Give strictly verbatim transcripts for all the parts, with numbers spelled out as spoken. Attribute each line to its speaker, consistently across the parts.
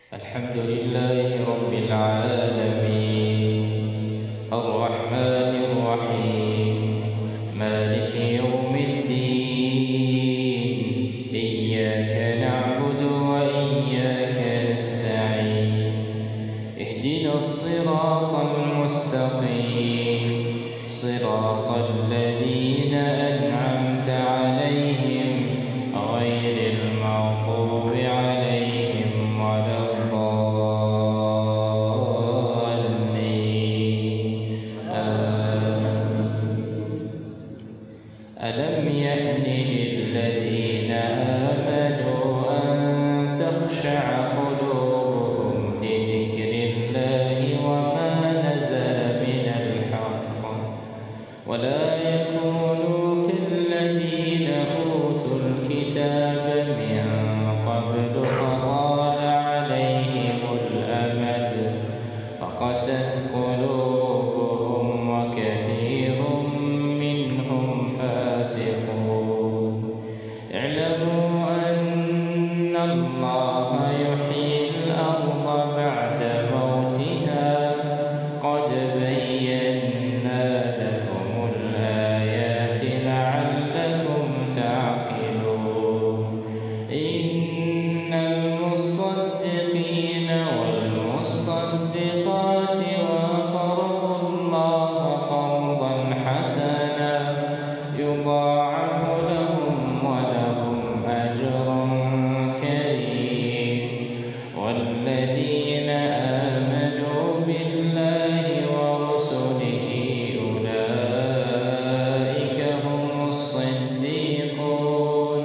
Speaker 1: الحمد لله رب العالمين الرحمن الرحيم مالك يوم الدين إياك نعبد وإياك نستعين اهدنا الصراط المستقيم صراط الذين أنعمت عليهم غير المغضوب عليهم ولا الضالين آمين. ألم يأن للذين آمنوا أن تخشع قلوبهم لذكر الله وما نزل من الحق ولا يكونوا كالذين أوتوا الكتاب من قبل فطال عليهم الأمد فقست قلوبهم وكثير منهم فاسقون اعلموا أن الله يحيي الأرض بعد موتها قد بينا لكم الآيات لعلكم تعقلون إن المصدقين والمصدقات وأقرضوا الله قرضا حسنا يضاعف لهم ولهم أجر كريم والذين آمنوا بالله ورسله أولئك هم الصديقون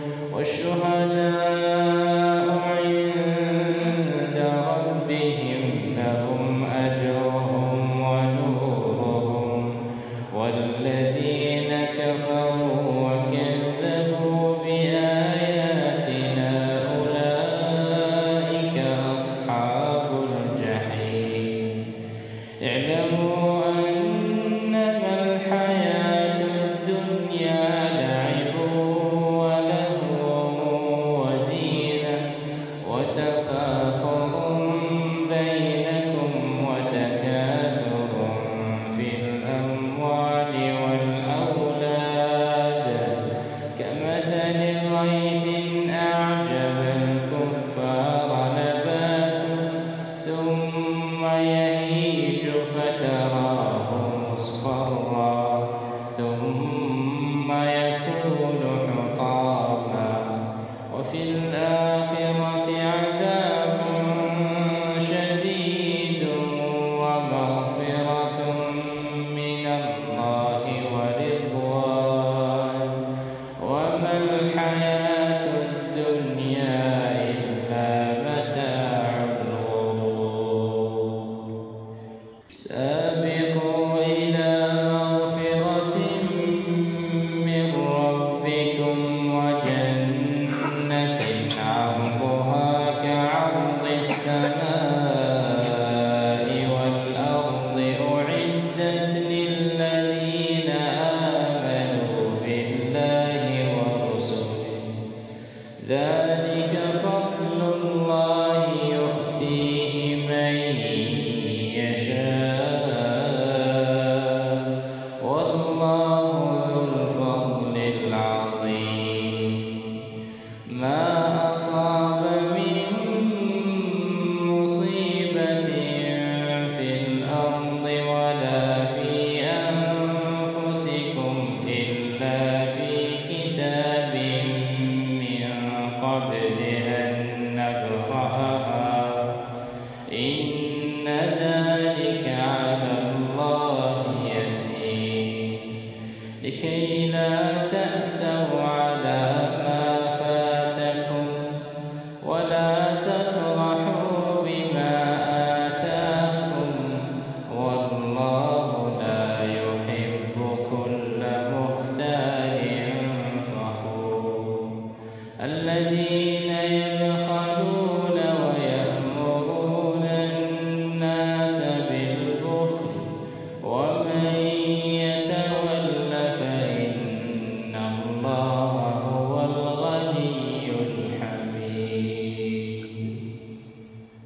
Speaker 1: والشهداء عند ربهم لهم أجرهم ونورهم والذين كفروا وكذبوا بآياتنا أولئك أصحاب الجحيم اعلموا أنما الحياة الدنيا لعب ولهو وزينة وتفاخر بينكم وتكاثر في الأموال والأولاد كمثل غيث أعجب الكفار نباته ثم يهيج فتراه مصفرا ثم يكون حطاما وفي الآخرة عذاب شديد ومغفرة من الله ورضوان وما الحياة الدنيا إلا متاع الغرور سابقوا إلى مغفرة من ربكم وجنة عرضها كعرض السماء والأرض أعدت للذين آمنوا بالله ورسله ذلك فضل الله يؤتيه من يشاء والله ذو الفضل العظيم ما أصاب من مصيبة في الأرض ولا في أنفسكم إلا في كتاب من قبل أن نبرأها إن ذلك على الله يسير لكي لا تأسوا على ما فاتكم ولا تفرحوا